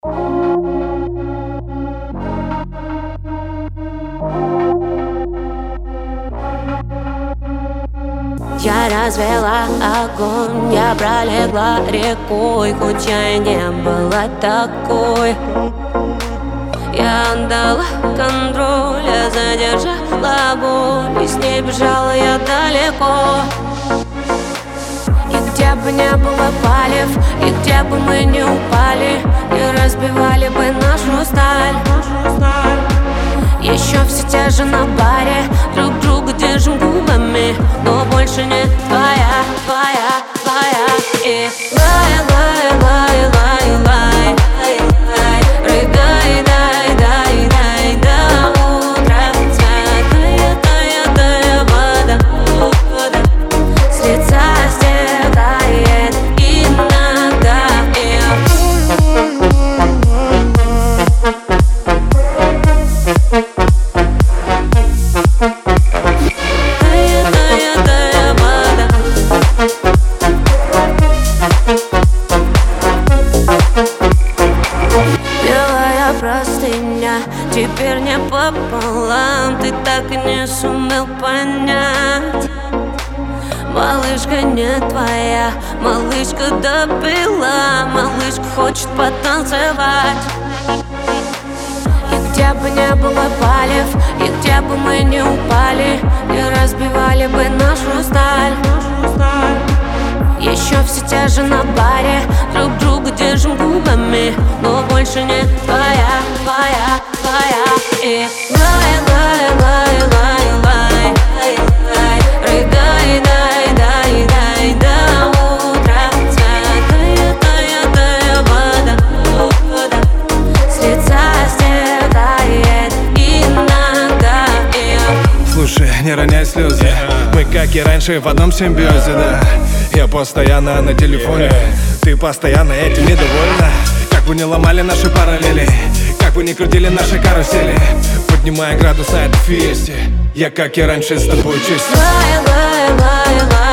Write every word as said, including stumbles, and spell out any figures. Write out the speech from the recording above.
Я развела огонь, я пролегла рекой, хоть я и не была такой. Я отдала контроль, я задержала боль, и с ней бежала я далеко. И где бы не было палев, и где бы мы не упали, не разбивали бы нашу сталь. Еще все те же на баре, друг друга держим губами, но больше не твоя, твоя, твоя. И лай, лай, лай, лай, лай, лай, рыдай, дай, дай, дай до утра. Святая, тая, тая вода, вода с лица стекает иногда. Простыня, теперь не пополам, ты так и не сумел понять. Малышка не твоя, малышка допила, малышка хочет потанцевать. И где бы не было палев, и где бы мы не упали, не разбивали бы нашу сталь. Еще все те же на баре, друг друга держим губами, но больше не твоя, твоя, твоя. И лай, лай, лай, лай, лай, лай, лай, рыдай, дай, дай, дай до утра. Святая, тая, тая вода, вода с лица стекает иногда. Слушай, не роняй слезы, мы как и раньше в одном симбиозе, да. Я постоянно на телефоне, ты постоянно этим недовольна. Как бы не ломали наши параллели, как бы не крутили наши карусели, поднимая градус на этой фесте, я как и раньше с тобой честен. Лай, лай, лай, лай.